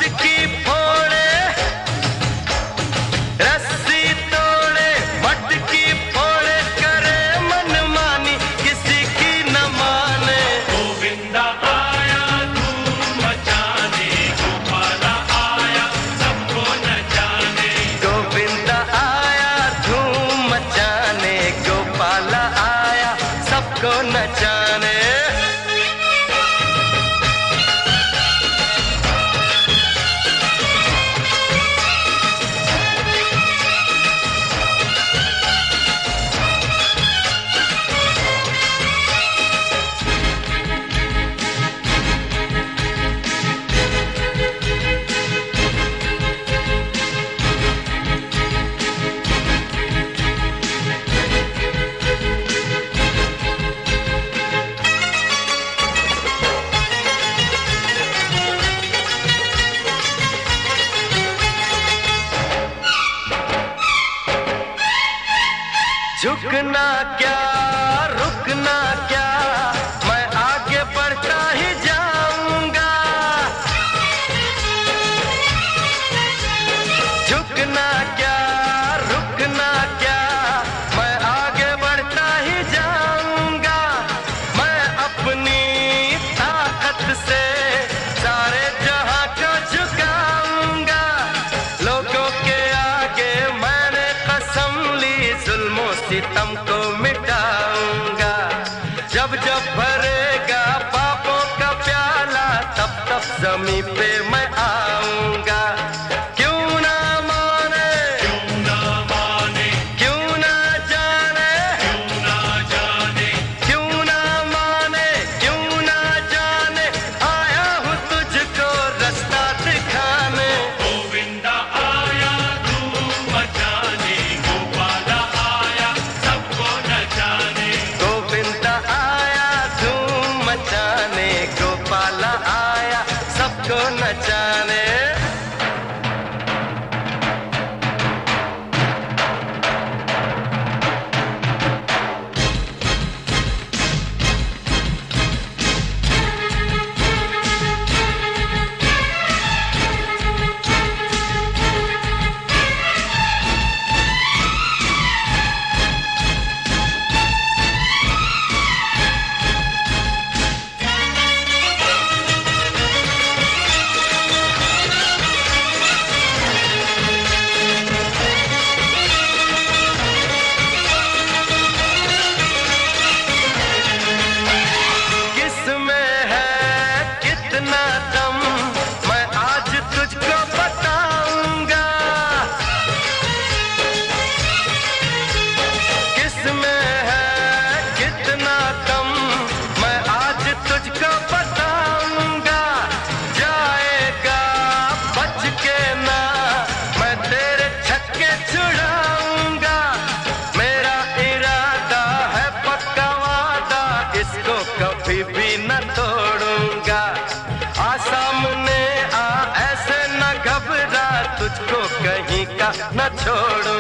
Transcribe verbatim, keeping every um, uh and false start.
मटकी फोड़े रस्सी तोड़े, मटकी फोड़े करे मनमानी, किसी की न माने। गोविंदा आया धूम मचाने, गोपाला आया सबको नचाने। गोविंदा आया धूम मचाने, गोपाला आया सबको नचाने। झुकना क्या रुकना क्या, मैं आगे बढ़ता ही जाऊंगा। झुकना क्या रुकना क्या, मैं आगे बढ़ता ही जाऊंगा। मैं अपनी ताकत से सारे जहां को झुकाऊंगा। लोगों के आगे मैंने कसम ली, जुल्मों सितम को मिटाऊंगा। जब जब भरेगा पापों का प्याला, तब तब जमीन पे मैं आऊंगा। क्यों ना माने क्यों ना माने, क्यों ना जाने, क्यों ना जाने। क्यों ना माने क्यों ना जाने, आया हूँ तुझको रास्ता दिखाने। गोविंदा आया धूम मचाने, गोपाला आया सबको नचाने। गोविंदा आया धूम मचाने, गोपाला आया सबको नचाने। किसमें है कितना दम, मैं आज तुझको बताऊंगा। किसमें है कितना दम, मैं आज तुझको बताऊंगा। जाएगा बच के ना, मैं तेरे छक्के छुड़ाऊंगा। मेरा इरादा है पक्का वादा, इसको कभी भी न तोड़ूंगा। आ सामने आ ऐसे न घबरा, तुझको कहीं का न छोड़ूंगा।